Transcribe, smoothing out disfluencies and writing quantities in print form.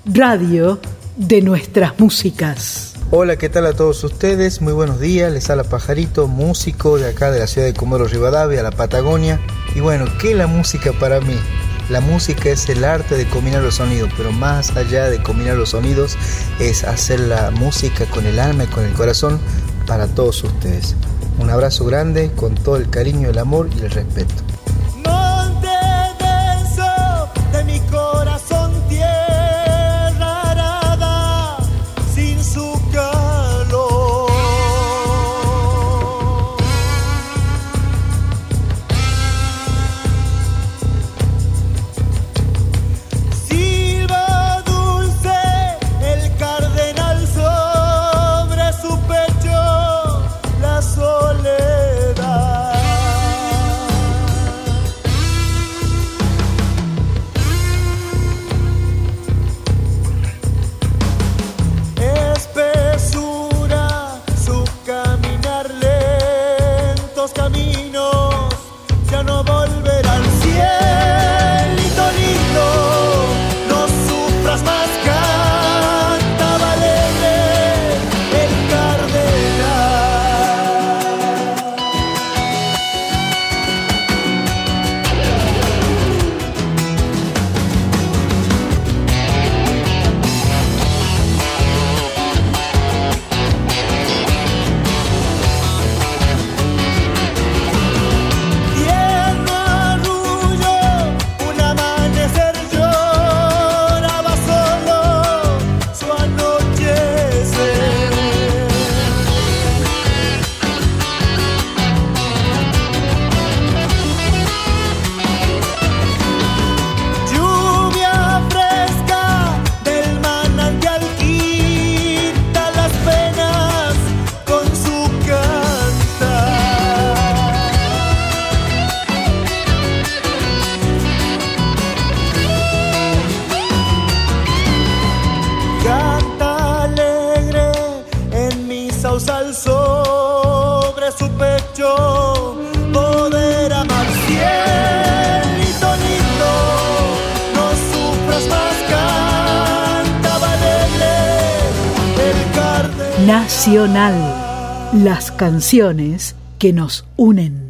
radio de nuestras músicas. Hola, ¿qué tal a todos ustedes? Muy buenos días, les habla Pajarito, músico de acá de la ciudad de Comodoro Rivadavia, la Patagonia. Y bueno, ¿qué es la música para mí? La música es el arte de combinar los sonidos, pero más allá de combinar los sonidos es hacer la música con el alma y con el corazón para todos ustedes. Un abrazo grande con todo el cariño, el amor y el respeto. Monte denso de mi corazón, tierra arada sin su calor. Silba dulce el cardenal sobre su pecho, la soledad. Espesura su caminar, lentos caminos, ya no volverá al cielito lindo. No sufras más, cantaba alegre el cardenal. Tierno arrullo, un amanecer lloraba solo su anochecer. Lluvia fresca del manantial quita las penas con su cantar. Canta alegre en mi sausal sobre su pecho, poder amar, cielito lindo. No sufras más, cantaba alegre el cardenal. Nacional, las canciones que nos unen.